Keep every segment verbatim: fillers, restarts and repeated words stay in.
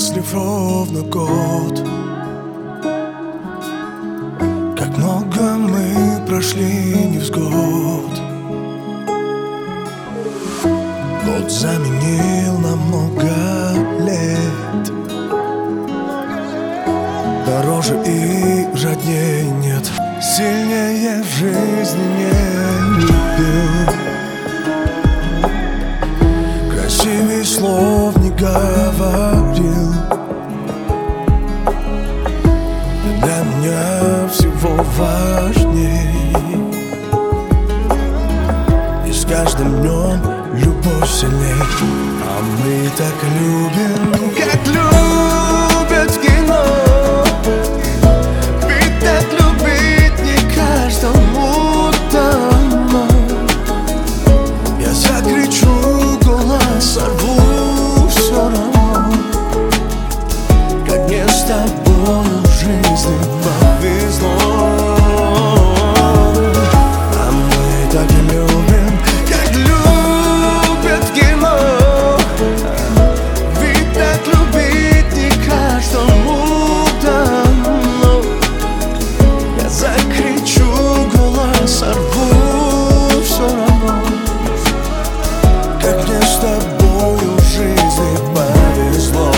счастлив ровно год. Как много мы прошли невзгод. Год заменил нам много лет. Дороже и роднее нет. Сильнее в жизни не любил. Красивей слов не говорил. Для меня всего важней. И с каждым днем любовь сильней. А мы так любим, как любят в кино. Ведь так любить не каждому дано. Я закричу голос, сорву все равно. Как мне с тобой в жизни повезло. А мы так и любим, как любят в кино. Ведь так любить не каждому дано. Я закричу голос, сорву все равно. Как мне с тобою в жизни повезло.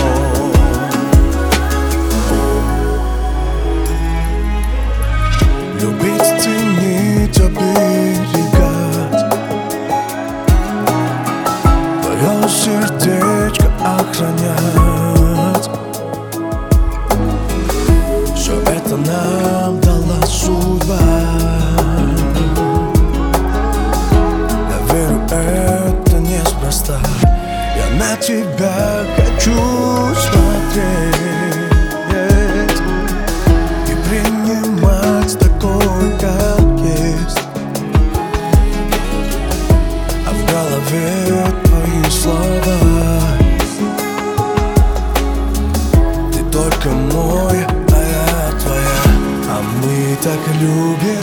Любить, ценить, оберегать. Твое сердечко охранять. Все это нам дала судьба. Я верю, это неспроста. Я на тебя хочу смотреть и принимать такой, как есть. А в голове твои слова. Ты только мой, а я твоя. А мы так любим.